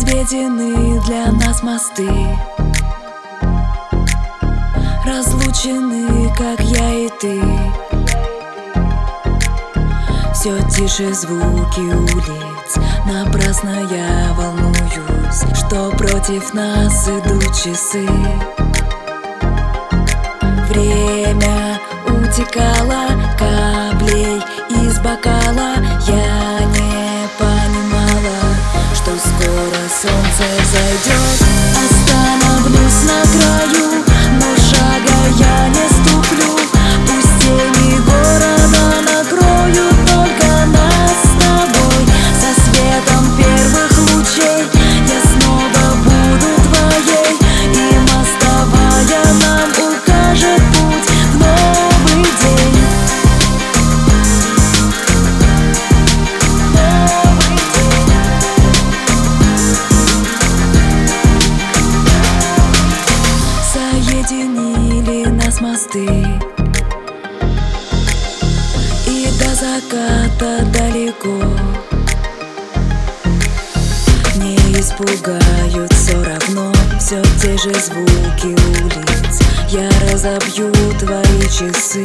Разведены для нас мосты, разлучены, как я и ты. Все тише звуки улиц, напрасно я волнуюсь, что против нас идут часы. Время утекало каплей из бокала. Я не понимала, что скоро солнце взойдет. Остановлюсь на краю, но шага я не ступлю. Пусть тени города накроют только нас с тобой. Со светом первых лучей я снова буду твоей, и мостовая нам укажет путь в новый день. Соединили нас мосты, и до заката далеко не испугают все равно все те же звуки улиц. Я разобью твои часы.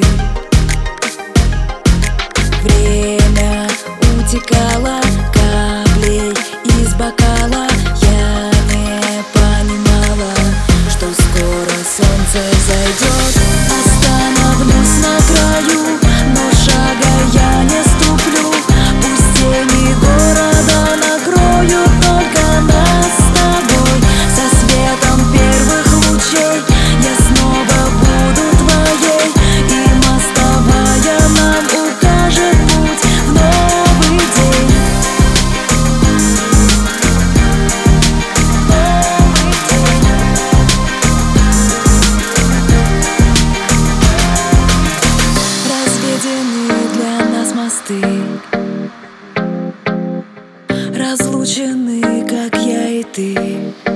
Время утекало каплей из бокала. Я не понимала, что скоро солнце взойдет. Остановлюсь на краю, но шага я не ступлю. Пусть тени города накроют только нас с тобой. Со светом первых лучей я снова буду твоей, и мостовая нам укажет путь в новый день. Разведены для нас мосты, разлучены, как я и ты.